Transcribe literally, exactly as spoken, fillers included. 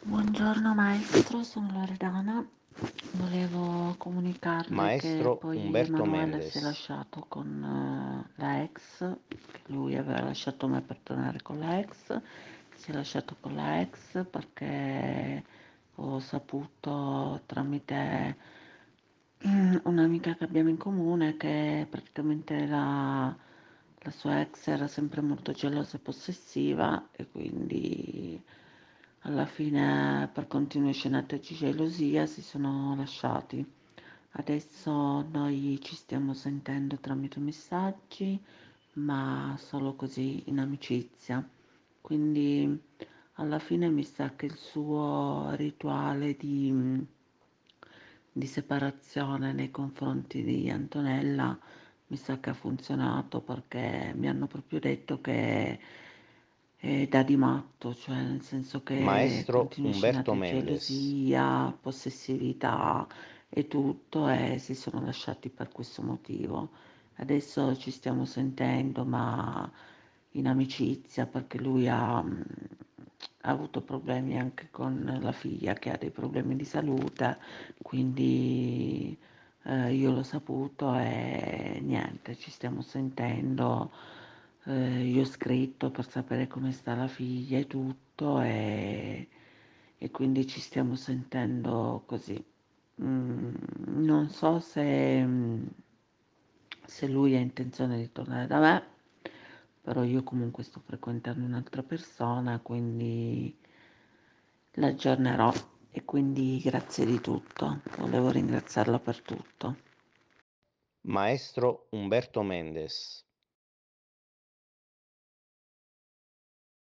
Buongiorno maestro, sono Loredana. Volevo comunicarle che Maestro poi Umberto Emanuele si è Mendes. lasciato con eh, la ex, che lui aveva lasciato me per tornare con la ex, si è lasciato con la ex perché ho saputo tramite mm, un'amica che abbiamo in comune che praticamente la, la sua ex era sempre molto gelosa e possessiva e quindi alla fine per continue scenate di gelosia si sono lasciati. Adesso noi ci stiamo sentendo tramite messaggi, ma solo così in amicizia. Quindi alla fine mi sa che il suo rituale di, di separazione nei confronti di Antonella mi sa che ha funzionato perché mi hanno proprio detto che è da di matto, cioè nel senso che Maestro continui Umberto scenate di Mendes. gelosia, possessività e tutto e si sono lasciati per questo motivo. Adesso ci stiamo sentendo, ma in amicizia perché lui ha, mh, ha avuto problemi anche con la figlia che ha dei problemi di salute, quindi eh, io l'ho saputo e niente, ci stiamo sentendo. Eh, io ho scritto per sapere come sta la figlia e tutto e, e quindi ci stiamo sentendo così. Mm, non so se, mm, se lui ha intenzione di tornare da me, però io comunque sto frequentando un'altra persona, quindi l'aggiornerò e quindi grazie di tutto. Volevo ringraziarla per tutto. Maestro Umberto Mendes.